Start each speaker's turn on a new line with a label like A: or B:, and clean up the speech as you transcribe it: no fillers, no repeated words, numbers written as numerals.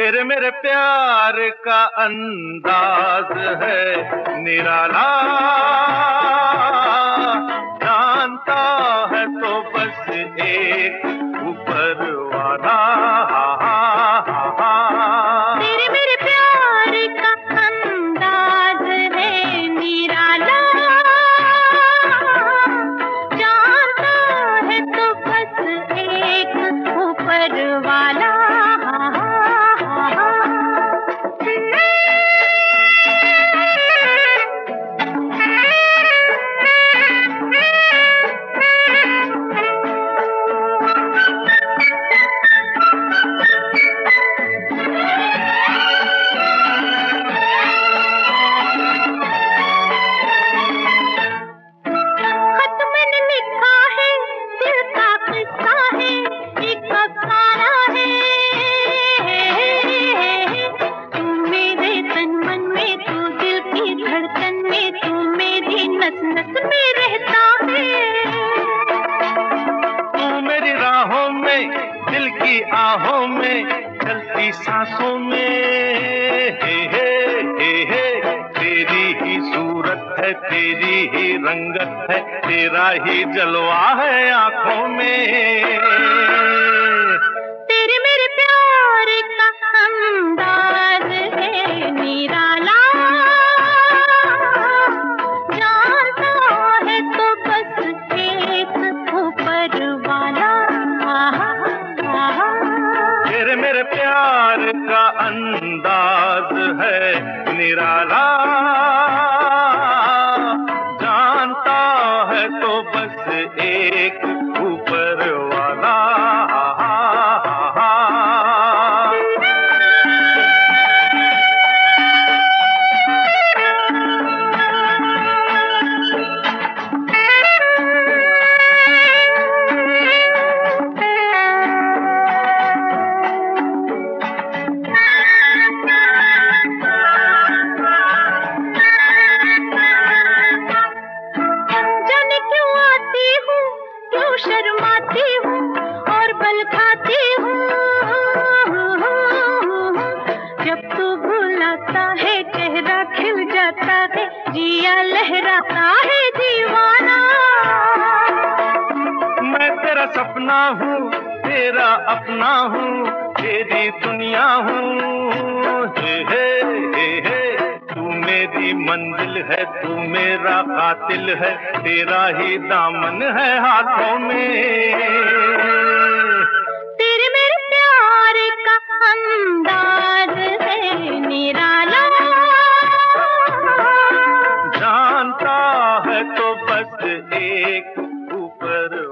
A: तेरे मेरे प्यार का अंदाज है निराला, जानता है तो बस एक ऊपर वाला।
B: तेरे मेरे प्यार का अंदाज है निराला, जानता है तो बस एक ऊपर वाला।
A: दिल की आहों में, चलती सांसों में, हे तेरी ही सूरत है, तेरी ही रंगत है, तेरा ही जलवा है आंखों में।
B: तेरे मेरे प्यार का अंदाज है निराला, जानता है तो बस एक ऊपर वाला।
A: तेरे मेरे प्यार का अंदाज है निराला, जानता है तो बस एक ऊपर वाला।
B: शर्माती हूँ और बल खाती हूँ, जब तू बुलाता है चेहरा खिल जाता है, जिया लहराता है दीवाना।
A: मैं तेरा सपना हूँ, तेरा अपना हूँ, तेरी दुनिया हूँ। हे तू मेरी मंजिल है, तू मेरा कातिल है, तेरा ही दामन है हाथों में।
B: तेरे मेरे प्यार का अंदाज है निराला,
A: जानता है तो बस एक ऊपर